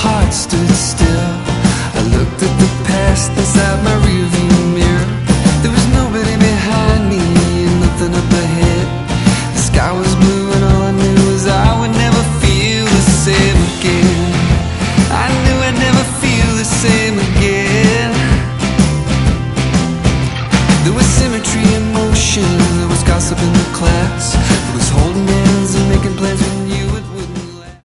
heart stood still. I looked at the past inside my rearview mirror. There was nobody behind me and nothing up ahead. The sky was blue and all I knew was I would never feel the same again. I knew I'd never feel the same again. There was symmetry in motion, there was gossip in